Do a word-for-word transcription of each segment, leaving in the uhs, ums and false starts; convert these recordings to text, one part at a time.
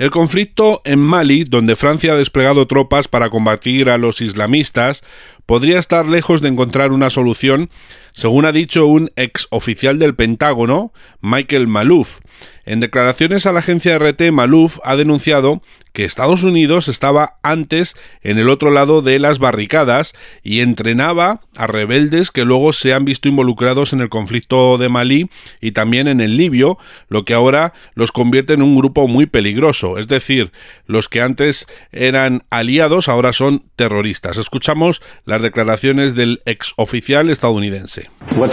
El conflicto en Mali, donde Francia ha desplegado tropas para combatir a los islamistas, podría estar lejos de encontrar una solución, según ha dicho un ex oficial del Pentágono, Michael Malouf. En declaraciones a la agencia R T, Malouf ha denunciado que Estados Unidos estaba antes en el otro lado de las barricadas y entrenaba a rebeldes que luego se han visto involucrados en el conflicto de Malí y también en el libio, lo que ahora los convierte en un grupo muy peligroso. Es decir, los que antes eran aliados ahora son terroristas. Escuchamos las declaraciones del ex oficial estadounidense.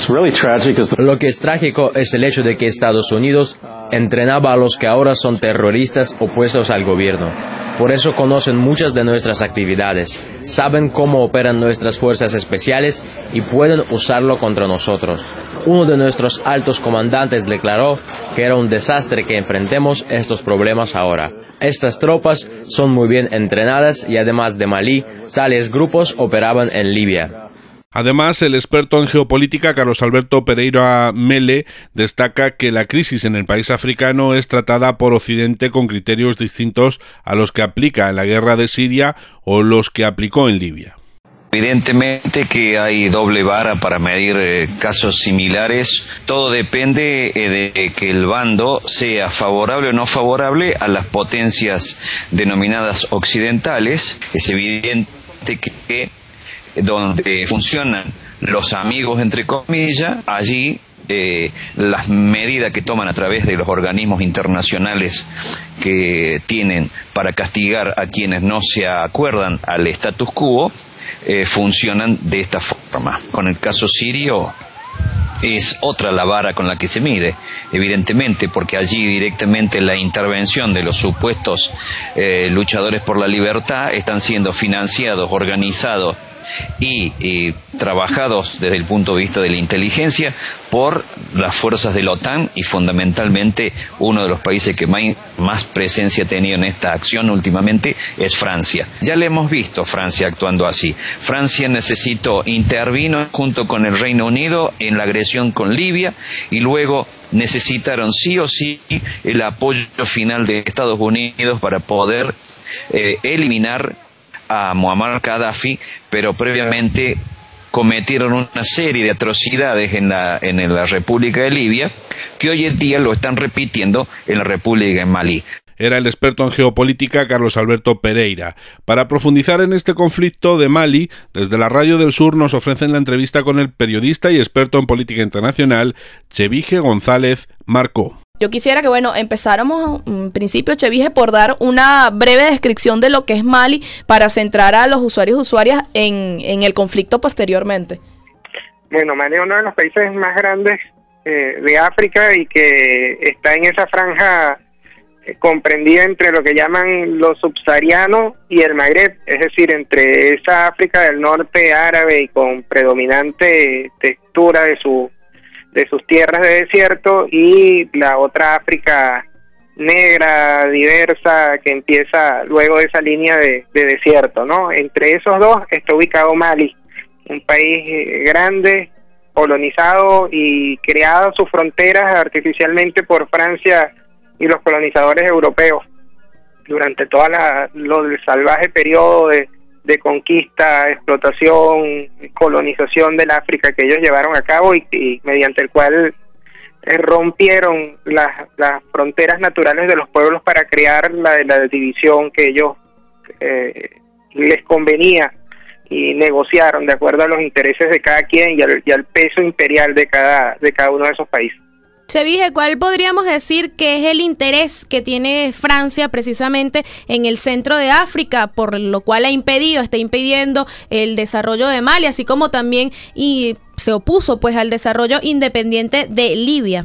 Lo que es trágico es el hecho de que Estados Unidos entrenaba a los que ahora son terroristas opuestos al gobierno. Por eso conocen muchas de nuestras actividades, saben cómo operan nuestras fuerzas especiales y pueden usarlo contra nosotros. Uno de nuestros altos comandantes declaró que era un desastre que enfrentemos estos problemas ahora. Estas tropas son muy bien entrenadas y además de Malí, tales grupos operaban en Libia. Además, el experto en geopolítica Carlos Alberto Pereira Mele destaca que la crisis en el país africano es tratada por Occidente con criterios distintos a los que aplica en la guerra de Siria o los que aplicó en Libia. Evidentemente que hay doble vara para medir eh, casos similares. Todo depende eh, de que el bando sea favorable o no favorable a las potencias denominadas occidentales. Es evidente que, que donde funcionan los amigos, entre comillas, allí eh, las medidas que toman a través de los organismos internacionales que tienen para castigar a quienes no se acuerdan al status quo, eh, funcionan de esta forma. Con el caso sirio es otra la vara con la que se mide, evidentemente, porque allí directamente la intervención de los supuestos eh, luchadores por la libertad están siendo financiados, organizados y eh, trabajados desde el punto de vista de la inteligencia por las fuerzas de la OTAN y fundamentalmente uno de los países que más, más presencia ha tenido en esta acción últimamente es Francia. Ya le hemos visto Francia actuando así. Francia necesitó, intervino junto con el Reino Unido en la agresión con Libia y luego necesitaron sí o sí el apoyo final de Estados Unidos para poder eh, eliminar a Muammar Gaddafi, pero previamente cometieron una serie de atrocidades en la, en la República de Libia, que hoy en día lo están repitiendo en la República de Malí. Era el experto en geopolítica Carlos Alberto Pereira. Para profundizar en este conflicto de Mali, desde la Radio del Sur nos ofrecen la entrevista con el periodista y experto en política internacional, Chevige González Marcó. Yo quisiera que, bueno, empezáramos en principio, Chevige, por dar una breve descripción de lo que es Mali para centrar a los usuarios y usuarias en, en el conflicto posteriormente. Bueno, Mali es uno de los países más grandes eh, de África y que está en esa franja eh, comprendida entre lo que llaman los subsaharianos y el Magreb, es decir, entre esa África del norte árabe y con predominante textura de su de sus tierras de desierto y la otra África negra, diversa, que empieza luego de esa línea de, de desierto, ¿no? Entre esos dos está ubicado Mali, un país grande, colonizado y creado sus fronteras artificialmente por Francia y los colonizadores europeos durante todo el salvaje periodo de de conquista, explotación, colonización del África que ellos llevaron a cabo y, y mediante el cual eh, rompieron las, las fronteras naturales de los pueblos para crear la, la división que ellos eh, les convenía y negociaron de acuerdo a los intereses de cada quien y al, y al peso imperial de cada, de cada uno de esos países. Chevige, ¿cuál podríamos decir que es el interés que tiene Francia precisamente en el centro de África, por lo cual ha impedido, está impidiendo el desarrollo de Mali, así como también y se opuso pues al desarrollo independiente de Libia?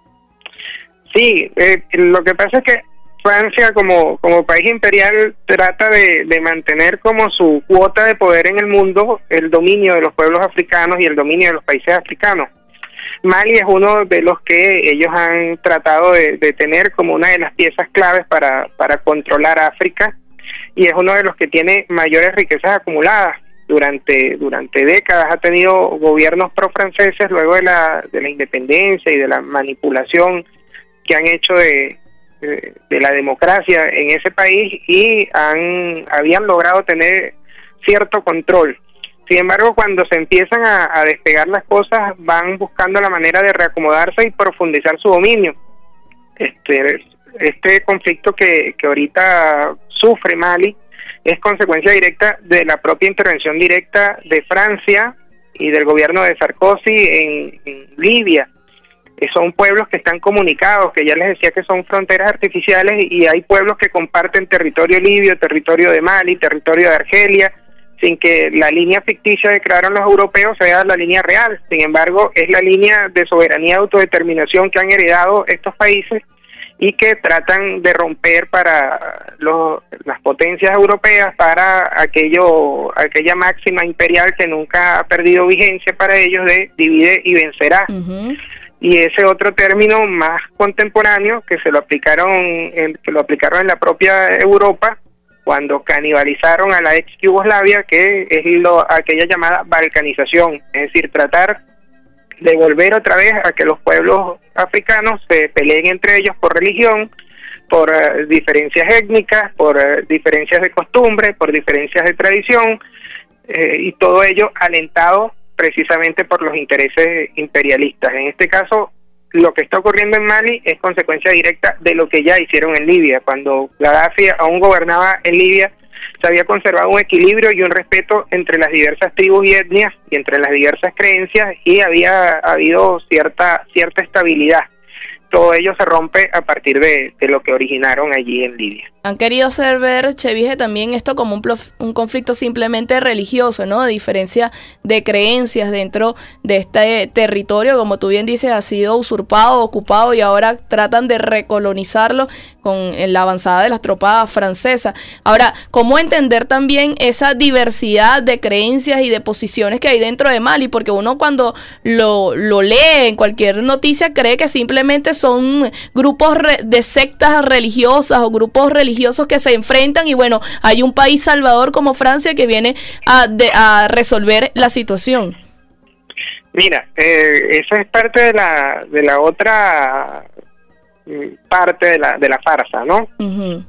Sí, eh, lo que pasa es que Francia como, como país imperial trata de, de mantener como su cuota de poder en el mundo el dominio de los pueblos africanos y el dominio de los países africanos. Mali es uno de los que ellos han tratado de, de tener como una de las piezas claves para, para controlar África y es uno de los que tiene mayores riquezas acumuladas. Durante durante décadas ha tenido gobiernos pro-franceses luego de la, de la independencia y de la manipulación que han hecho de, eh, de la democracia en ese país y han habían logrado tener cierto control. Sin embargo, cuando se empiezan a, a despegar las cosas, van buscando la manera de reacomodarse y profundizar su dominio. Este, este conflicto que, que ahorita sufre Mali es consecuencia directa de la propia intervención directa de Francia y del gobierno de Sarkozy en, en Libia. Son pueblos que están comunicados, que ya les decía que son fronteras artificiales, y hay pueblos que comparten territorio libio, territorio de Mali, territorio de Argelia, sin que la línea ficticia que crearon los europeos sea la línea real. Sin embargo, es la línea de soberanía y autodeterminación que han heredado estos países y que tratan de romper para los, las potencias europeas, para aquello aquella máxima imperial que nunca ha perdido vigencia para ellos de divide y vencerá. Uh-huh. Y ese otro término más contemporáneo que se lo aplicaron en, que lo aplicaron en la propia Europa cuando canibalizaron a la ex Yugoslavia, que es lo, aquella llamada balcanización, es decir, tratar de volver otra vez a que los pueblos africanos se peleen entre ellos por religión, por uh, diferencias étnicas, por uh, diferencias de costumbre, por diferencias de tradición, eh, y todo ello alentado precisamente por los intereses imperialistas. En este caso, lo que está ocurriendo en Mali es consecuencia directa de lo que ya hicieron en Libia. Cuando Gaddafi aún gobernaba en Libia, se había conservado un equilibrio y un respeto entre las diversas tribus y etnias y entre las diversas creencias, y había habido cierta cierta estabilidad. Todo ello se rompe a partir de, de lo que originaron allí en Libia. Han querido hacer ver, Chevige, también esto como un, plof, un conflicto simplemente religioso, ¿no? De diferencia de creencias dentro de este territorio, como tú bien dices, ha sido usurpado, ocupado, y ahora tratan de recolonizarlo con la avanzada de las tropas francesas. Ahora, ¿cómo entender también esa diversidad de creencias y de posiciones que hay dentro de Mali? Porque uno cuando lo, lo lee en cualquier noticia cree que simplemente son grupos re, de sectas religiosas o grupos religiosos que se enfrentan, y bueno, hay un país salvador como Francia que viene a, de, a resolver la situación. Mira, eh, esa es parte de la de la otra parte de la de la farsa, ¿no? Uh-huh.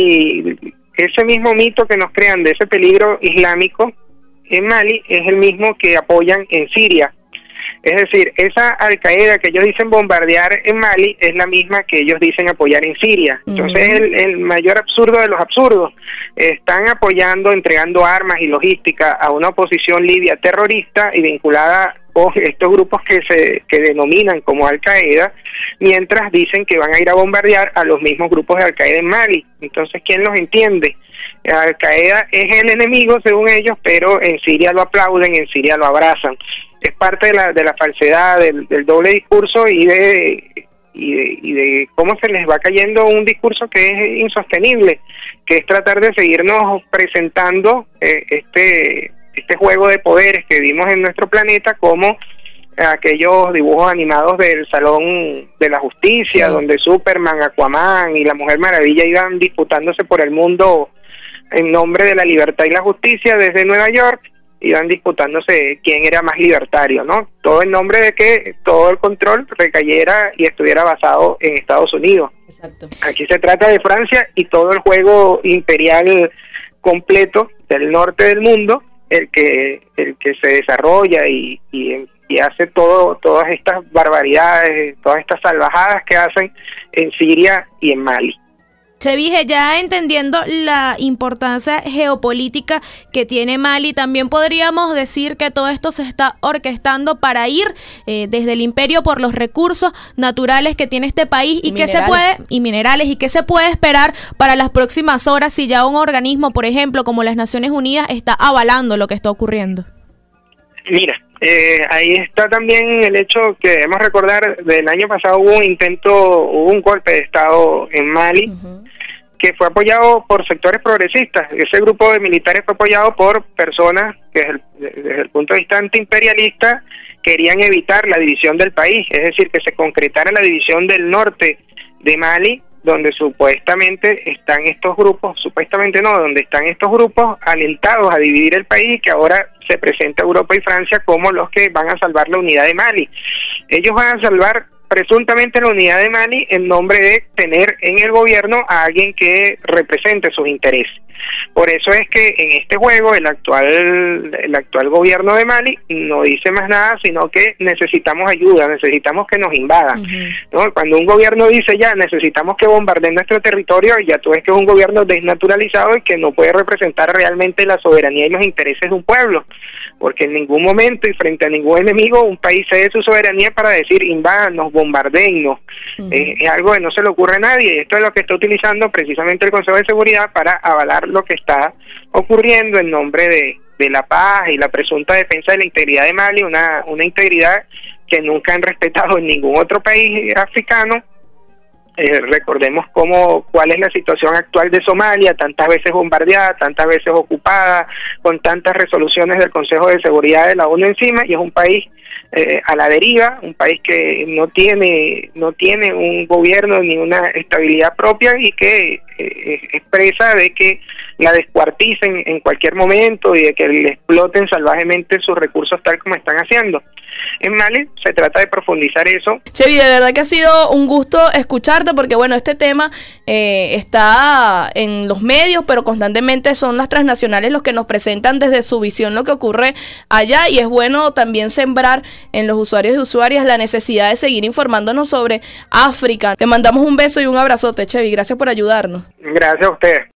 Hay ese mismo mito que nos crean de ese peligro islámico en Mali, es el mismo que apoyan en Siria. Es decir, esa Al-Qaeda que ellos dicen bombardear en Mali es la misma que ellos dicen apoyar en Siria. Entonces, uh-huh. el, el mayor absurdo de los absurdos. Están apoyando, entregando armas y logística a una oposición libia terrorista y vinculada con estos grupos que se que denominan como Al-Qaeda, mientras dicen que van a ir a bombardear a los mismos grupos de Al-Qaeda en Mali. Entonces, ¿quién los entiende? Al-Qaeda es el enemigo, según ellos, pero en Siria lo aplauden, en Siria lo abrazan. Es parte de la de la falsedad, del, del doble discurso y de, y de y de cómo se les va cayendo un discurso que es insostenible, que es tratar de seguirnos presentando eh, este este juego de poderes que vimos en nuestro planeta como aquellos dibujos animados del Salón de la Justicia, sí, donde Superman, Aquaman y la Mujer Maravilla iban disputándose por el mundo en nombre de la libertad y la justicia desde Nueva York. Iban disputándose quién era más libertario, ¿no? Todo en nombre de que todo el control recayera y estuviera basado en Estados Unidos. Exacto. Aquí se trata de Francia y todo el juego imperial completo del norte del mundo, el que el que se desarrolla y, y, y hace todo todas estas barbaridades, todas estas salvajadas que hacen en Siria y en Mali. Chevige, ya entendiendo la importancia geopolítica que tiene Mali, también podríamos decir que todo esto se está orquestando para ir eh, desde el imperio por los recursos naturales que tiene este país y, y qué se puede y minerales y qué se puede esperar para las próximas horas si ya un organismo, por ejemplo, como las Naciones Unidas, está avalando lo que está ocurriendo. Mira, eh, ahí está también el hecho que debemos recordar del año pasado hubo un intento, hubo un golpe de Estado en Mali, uh-huh, que fue apoyado por sectores progresistas. Ese grupo de militares fue apoyado por personas que desde el, desde el punto de vista antiimperialista querían evitar la división del país, es decir, que se concretara la división del norte de Mali, donde supuestamente están estos grupos, supuestamente no, donde están estos grupos alentados a dividir el país, que ahora se presenta Europa y Francia como los que van a salvar la unidad de Mali. Ellos van a salvar presuntamente la unidad de Mali en nombre de tener en el gobierno a alguien que represente sus intereses. Por eso es que en este juego el actual el actual gobierno de Mali no dice más nada, sino que necesitamos ayuda, necesitamos que nos invadan, uh-huh. ¿no? Cuando un gobierno dice ya necesitamos que bombardeen nuestro territorio, ya tú ves que es un gobierno desnaturalizado y que no puede representar realmente la soberanía y los intereses de un pueblo, porque en ningún momento y frente a ningún enemigo un país cede su soberanía para decir invádanos, bombardeennos. Uh-huh. eh, es algo que no se le ocurre a nadie, y esto es lo que está utilizando precisamente el Consejo de Seguridad para avalar lo que está ocurriendo en nombre de, de la paz y la presunta defensa de la integridad de Mali, una, una integridad que nunca han respetado en ningún otro país africano. Eh, recordemos cómo, cuál es la situación actual de Somalia, tantas veces bombardeada, tantas veces ocupada, con tantas resoluciones del Consejo de Seguridad de la ONU encima, y es un país eh, a la deriva, un país que no tiene no tiene un gobierno ni una estabilidad propia y que eh, expresa de que la descuarticen en cualquier momento y de que le exploten salvajemente sus recursos tal como están haciendo. En Mali se trata de profundizar eso. Chevy, de verdad que ha sido un gusto escucharte, porque bueno, este tema eh, está en los medios, pero constantemente son las transnacionales los que nos presentan desde su visión lo que ocurre allá, y es bueno también sembrar en los usuarios y usuarias la necesidad de seguir informándonos sobre África. Le mandamos un beso y un abrazote, Chevy, gracias por ayudarnos. Gracias a ustedes.